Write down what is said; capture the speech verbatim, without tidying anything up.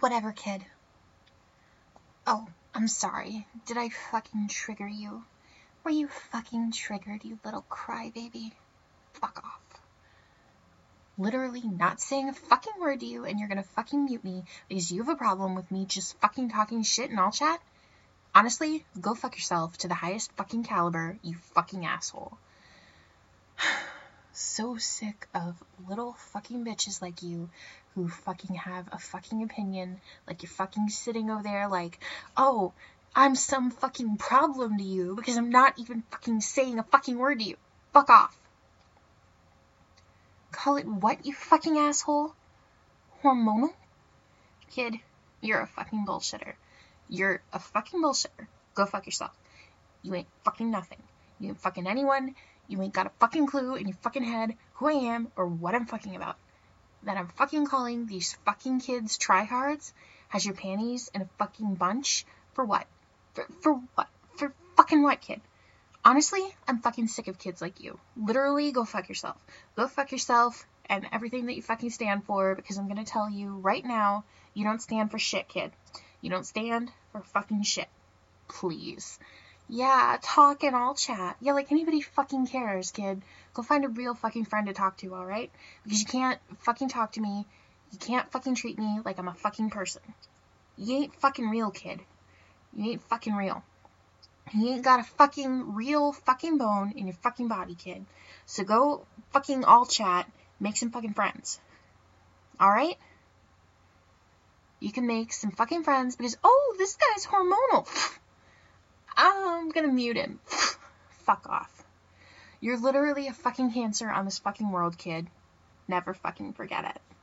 Whatever, kid. Oh, I'm sorry. Did I fucking trigger you? Were you fucking triggered, you little crybaby? Fuck off. Literally not saying a fucking word to you, and you're gonna fucking mute me because you have a problem with me just fucking talking shit in all chat? Honestly, go fuck yourself to the highest fucking caliber, you fucking asshole. So sick of little fucking bitches like you who fucking have a fucking opinion, like you're fucking sitting over there like, oh, I'm some fucking problem to you because I'm not even fucking saying a fucking word to you. Fuck off. Call it what, you fucking asshole? Hormonal? Kid, you're a fucking bullshitter. You're a fucking bullshitter. Go fuck yourself. You ain't fucking nothing. You ain't fucking anyone. You ain't got a fucking clue in your fucking head who I am or what I'm fucking about. That I'm fucking calling these fucking kids tryhards has your panties in a fucking bunch for what? For, for what? For fucking what, kid? Honestly, I'm fucking sick of kids like you. Literally, go fuck yourself. Go fuck yourself and everything that you fucking stand for, because I'm gonna tell you right now, you don't stand for shit, kid. You don't stand for fucking shit. Please. Yeah, talk and I'll chat. Yeah, like anybody fucking cares, kid. Go find a real fucking friend to talk to, alright? Because you can't fucking talk to me. You can't fucking treat me like I'm a fucking person. You ain't fucking real, kid. You ain't fucking real. You ain't got a fucking real fucking bone in your fucking body, kid. So go fucking all chat, make some fucking friends. Alright? You can make some fucking friends because, oh, this guy's hormonal. I'm gonna mute him. Fuck off. You're literally a fucking cancer on this fucking world, kid. Never fucking forget it.